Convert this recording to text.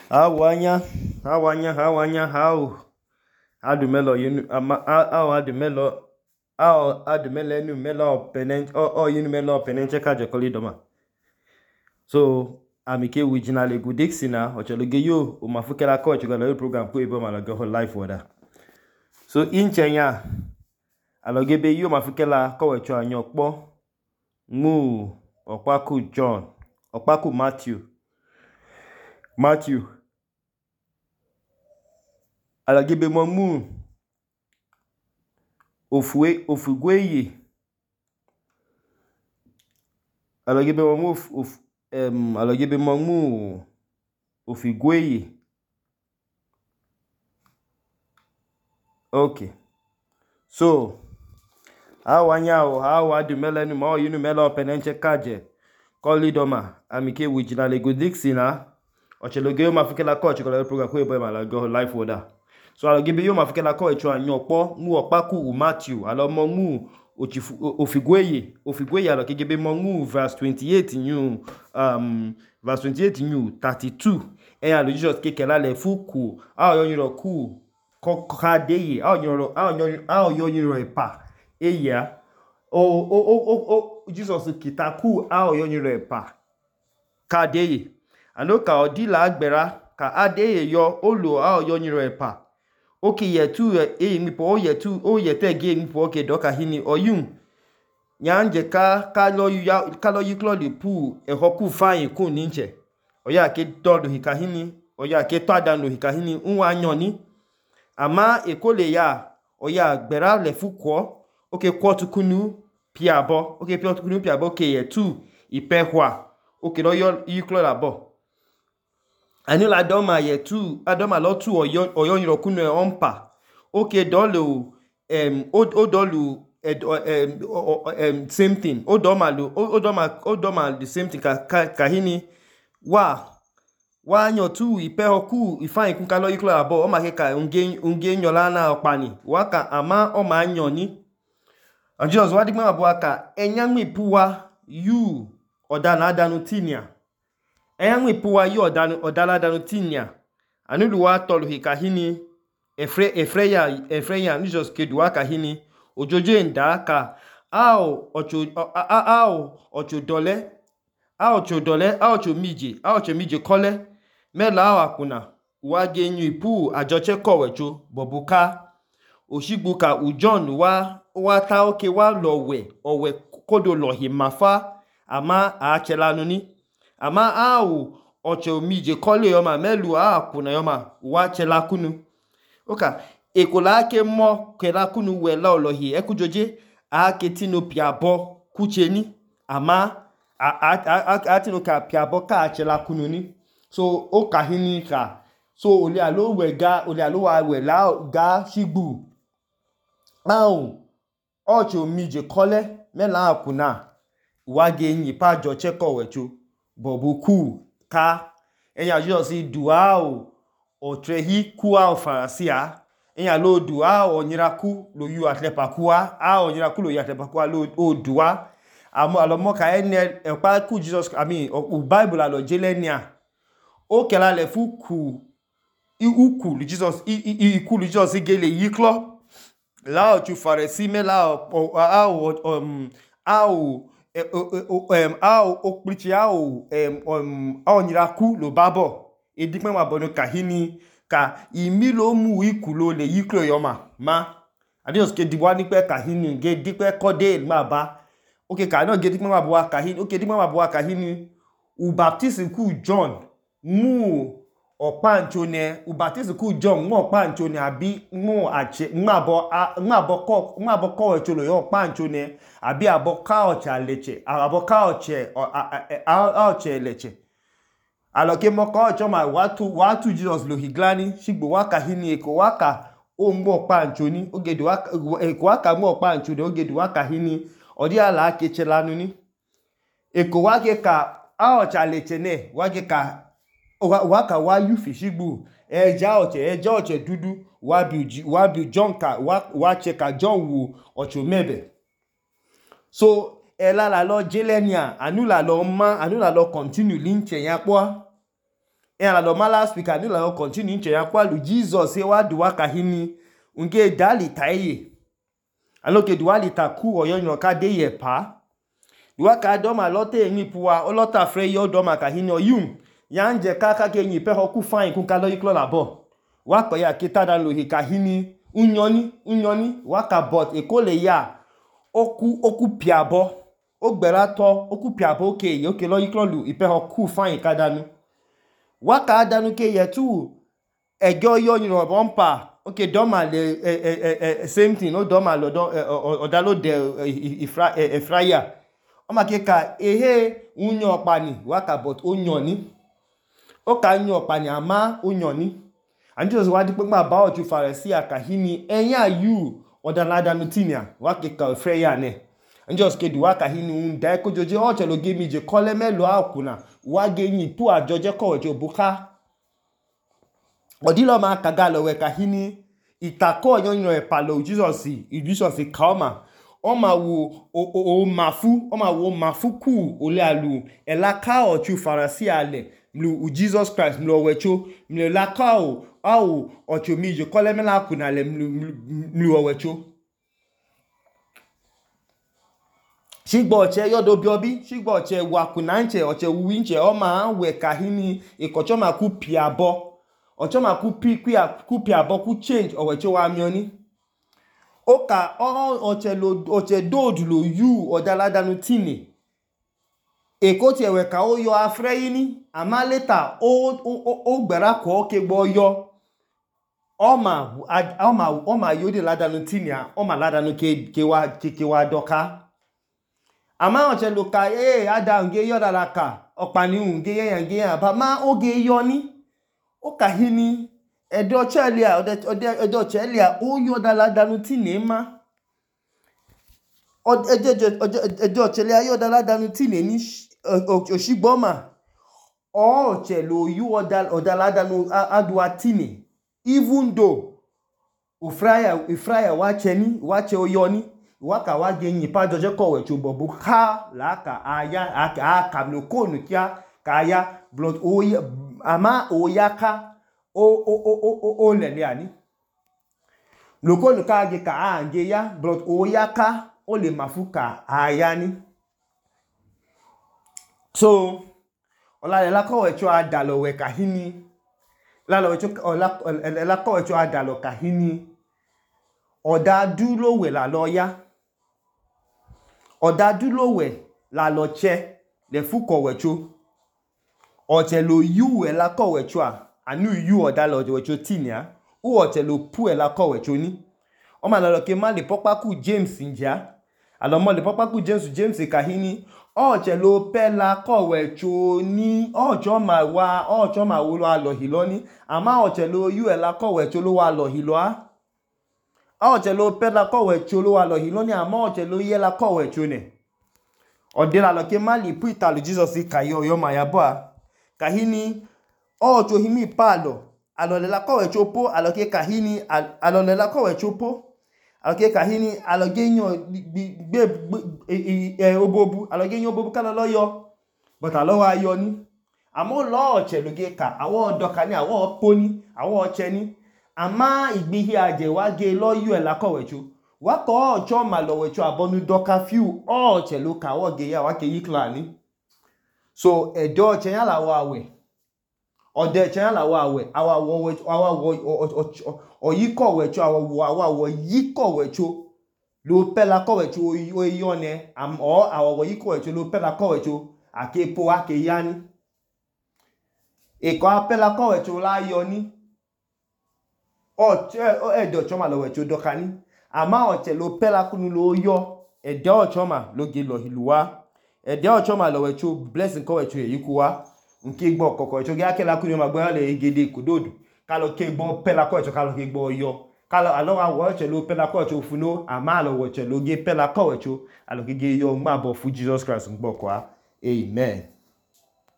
How adumelo yinu how adumelo enu melo penen or yinu melo penen cheka jekoli doma. So amike original egu dixina ochologe yo o mafukela coach gonna program ko ebo malaga ho life order. So in Kenya alogebe yo mafukela ko wecho anyokpo mu okwaku John okwaku Matthew alagebe mo ofugweye alagebe mo alagebe mo ofugweye. Okay, so how adumela ni mo yinu melo penenche kaje koli doma amike original ego dixina ocheloge yo mafukela coach ko program ko ebo malaga ho life order. So I'll give you my fikela ko echo anyokpo mu okpaku Matthew alomo mu ofigweye alo gebe mo mu verse 28 new verse 28 new 32 e alo Jesus kekela le fuku a oyoniro ku kokadeye a oyoniro epa eya o Jesus kitaku a oyoniro epa kadeye anoka odila agbera ka adeye yo olo a oyoniro epa. Okay, yetu mipo yete ge mipo okay doka hini oyun nyanje kalo yiklo le pu ehoku fayin kun ninche oya ke todo hikahini oya ke tada no hikahini unwa nyoni ama ekole ya oya gbera le fuko okay kwotukunu piabo okay kwotukunu piabo okay yetu ipehwa okay no yiklo labo anila doma yetu adoma lotu oyon yirokunu ompa okay dolu odolu same thing odoma the same thing kahini wa nyotu ipehoku ifan kun kalo yiklo abo o ma ke ka unge nyola na opani waka ama o ma nyoni and Jesus wadigma abo aka enyanmi puwa you odana adanu tinia enyanwi puwa yo odala danu tinia anuluwa tolu hikahini efreya ni just kedua kahini ojojo nda ka ocho mije kole mela akuna wage enyu ipu ajoche kowecho bobuka oshigbuka ujon wa ta oke wa lowe owe kodo lohi mafa ama achelanu ni ama ocho mije kole yoma melu akuna yoma wachela kunu oka ekola ake mo kela kunu wela olohi ekujoje aketino piabo kucheni ama atino ka piabo ka achela kunu ni so oka hini ka so oli alo wa wela ga shigbu ocho mije kole mela akuna wage nyi pa jo cheko wecho bobuku ka enya Jesus dua otrehi kuwa ofarasia enya lo dua onyiraku lo yu atlepakua onyiraku lo yatlepakua lo dua alomo ka ene epa ku Jesus Bible alo jelenia o kela le fuku ikulu Jesus igele yiklo la o tu faresi me la okprichi onyiraku lo babo edikme mabono kahini ka imilo mu ikulo le yiklo yoma ma adios ke dibwa nipe kahini ge dikpe kode maba okay ka no ge dikme mabwa kahini okay dikme mabwa kahini u baptist ku John mu opanchone u baptist ku John mu opanchone abi mu ache mabo ko echolo yo panchone abi aboka ocha leche aboka oche leche aloke moko ocho ma watu Jesus lo higlani shigbo waka hini eko waka o mbo panchoni ogedu waka eko waka mbo panchoni ogedu waka hini odi ala akechelanu ni eko wake ka ocha leche ne wake ka waka wa yufi shigbo eja oche dudu wabi John ka wa cheka John wo ocho mebe so ela la lo jelenia anula lo continue linche yapo la do mala speaker ni la continue nche ya kwalu Jesus e wa duwa kahini unge dali taiye aloke duwa litaku oyo nyoka de ye pa duwa ka do ma lote yin puwa o lota fre yo do ma kahini oyun ya nje kaka ke yin pe hoku fine kun ka lo yiklo labo wa ko ya kitada lo hi kahini unyoni wa ka bot e ko le ya oku piabo ogbera to oku piabo ke yo ke lo yiklo lu ipe hoku fine kadanu waka adanu ke yetu ejo yo yin bompa okay doma le same thing no doma lo don odalo de efraya o ma ke ka ehe unyo pani waka but onyoni o ka nyo pani ama onyoni and Jesus wa di pe ma ba oju farisi akahini enya you odaladanu tinia waka ka efraya ne njos ke duwa kahini unda ko joje o chelo gemi je kole melo akuna wa genyi pu ajoje ko je buka odilo ma kagalo we kahini itako yonyo e palo Jesus kama o ma wo mafuku ole alu elaka o chu farasi ale mlu Jesus Christ mlu wecho mlu laka o au o chu mi je kole melo akuna le mlu wecho shigbo oche yodo biobi shigbo oche wakunanche oche winche o ma we kahini ikocho ma ku piabo ocho ma ku piabo ku change oweche wa mioni oka oche dod lo yu odaladanu tini eko ti ewe ka o yo afreyini ama later o gbera ko ke gbo yo o ma yodi ladanu tini o ma ladanu ke wa doka ama oche loka ada nge yoda laka opani nge yan ba ma oge yoni o kahini edo chelia o yoda ladanu tinema edo chelia yoda ladanu tineni oshigboma o chelo yu oda ladanu adwa tini even though ufraya wache oyoni waka wa genyi pa joje kowe chubo buka laka aya aka blokonu kia kaya blood oya ama oyaka o lele ani blokonu ka ge ka anje ya blood oyaka o le mafuka aya ni so ola le kowe chu adalo we kahini la chu la kowe chu adalo kahini oda duro we la loya odadulowe la loche le fuko wecho oche lo yu e la ko wecho anu yu odalo wecho tinia u oche lo pu e la ko wecho ni o ma lo ke ma le popaku James nja alo mo le popaku James kahini oche lo pe la ko wecho ni ojo ma wo lo alo hiloni ama oche lo yu e la ko wecho lo wa lo hiloa oche lo pe la ko wecho lo wa lo hiloni ama oche lo ye la ko wecho ne odela lo ke mali pu italo Jesus kayo yo mayabo kahini ocho himi palo alo le la ko wecho po alo ke kahini alo le la ko wecho po alo ke kahini alo genyo gbe obobu alo genyo obobu kala lo yo but alo wa yo ni amo lo oche lo ge ka awo doka ni awo poni awo oche ni ama igbihi aje wa ge lo yu e la ko wecho wako ocho ma lo wecho abonu doka few oche lo ka wo ge ya wa ke yikla ni so edo oche ya la wa we ode oche ya la wa we awa wo oyiko wecho awa wo yiko wecho lo pela ko wecho o yone am o awa wo yiko wecho lo pela ko wecho akepo ake yani e ko apela ko wecho la yoni oche edo ocho ma lo wecho doka ni ama oche lo pela kunu lo yo ede ochoma lo ge lo hiluwa ede ochoma lo wecho blessing ko wecho yikuwa nke gbo kokko wecho ge akela kunu ma gbo le igede kudodu kalo ke gbo pela ko wecho kalo ke gbo yo kalo alo wa wecho lo pela ko wecho funo ama lo wecho lo ge pela ko wecho alo ge yo ngba bo fu Jesus Christ ngbo kwa amen.